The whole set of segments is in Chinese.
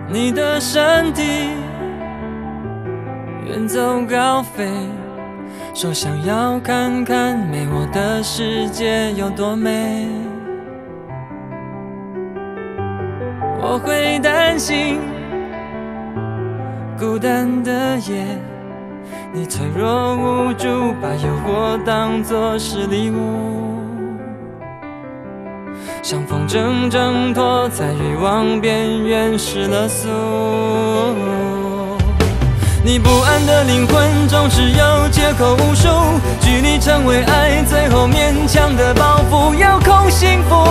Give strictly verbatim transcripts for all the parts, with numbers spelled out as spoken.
你的身体远走高飞，说想要看看没我的世界有多美。我会担心孤单的夜，你脆弱无助，把诱惑当作是礼物，像风筝挣脱，在欲望边缘失了速。你不安的灵魂总是有借口无数，距离成为爱，最后勉强的包袱，遥控幸福，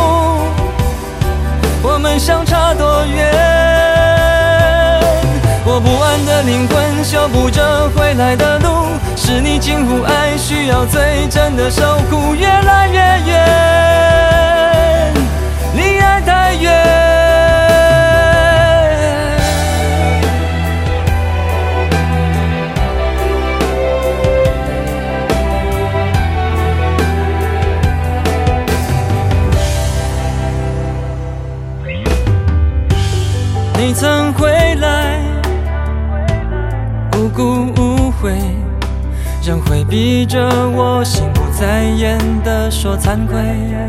我们相差多远？我不安的灵魂修补着回来的路，是你近乎爱，需要最真的守护，越来越远，离爱太远。你曾回来，无故误会，仍回避着我，心不在焉地说惭愧。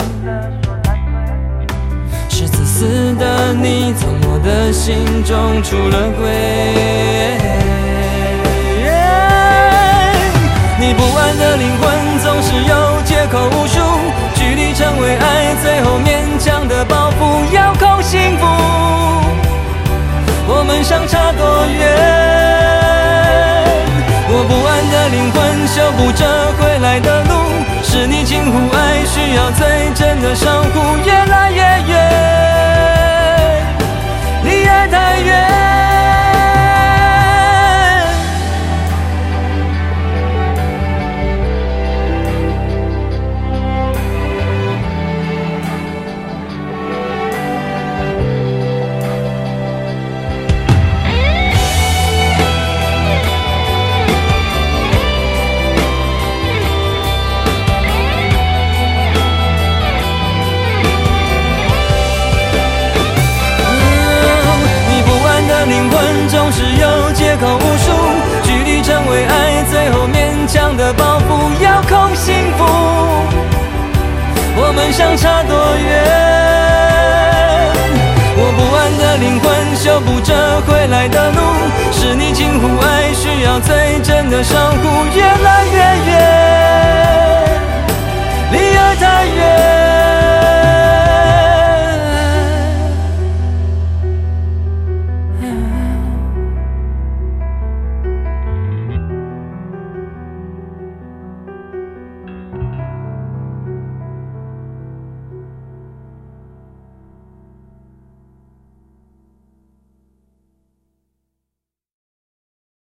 是自私的你，从我的心中出了轨。你不安的灵魂总是有借口无数，距离成为爱，最后勉强的包袱，遥控幸福，我们相差多远？我不安的灵魂修补着回来的路，是你近乎爱，需要最真的守护，越来越远，离爱太远。总是有借口无数，距离成为爱，最后勉强的包袱，遥控幸福，我们相差多远？我不安的灵魂修补着回来的路，是你近乎爱，需要最真的守护，越来越远。